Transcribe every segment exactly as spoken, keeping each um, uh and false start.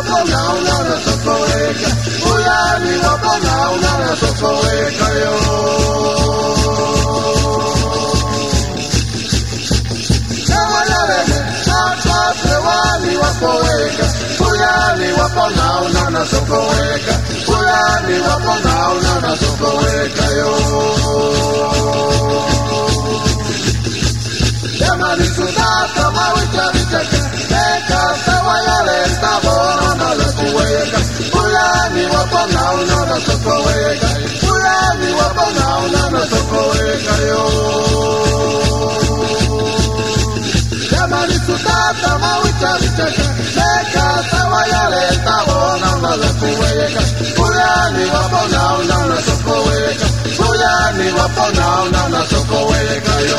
wapona unana sokoweka. Fulani wapona unana sokoweka yo. Nawalele apate wali wapoweka. Fulani wapona unana sokoweka. Fulani wapona unana sokoweka yo. Jamani sutata mawita viteke. Eka sawa yale tabona nala kuweka. Fulani wapona unana sokoweka. Fulani wapona unana sokoweka yo. Jamani sutata mawita viteke. Eka sawa yale tabona nala kuweka. Fulani wapona unana sokoweka. Fulani wapona unana sokoweka yo.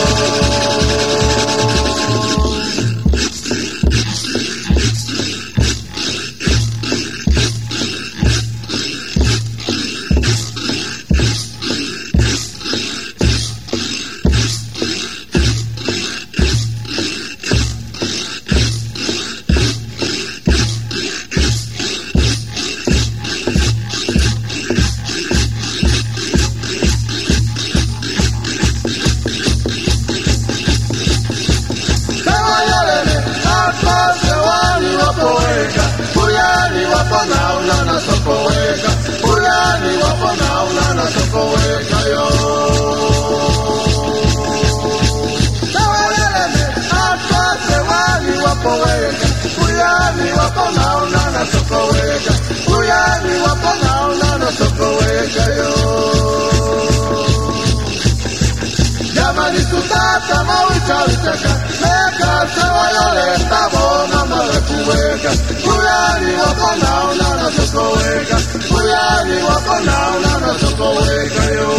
Fulani wapona unana sokoweka. Fulani wapona unana sokoweka yo. Nawalele apate wali wapoweka. Fulani wapona unana sokoweka. Fulani wapona unana sokoweka yo. Jamani tutata mawita vitaka. Meka sewa yale tabona nala kuweka. Fulani wapona unana sokoweka. Fulani wapona unana sokoweka yo.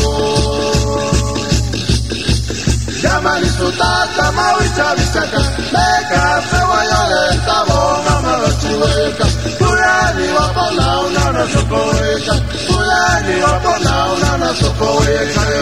Jamani tutata mawita vitaka. Meka sewa yale tabona nala kuweka. Fulani wapona unana sokoweka. Fulani wapona unana sokoweka yo.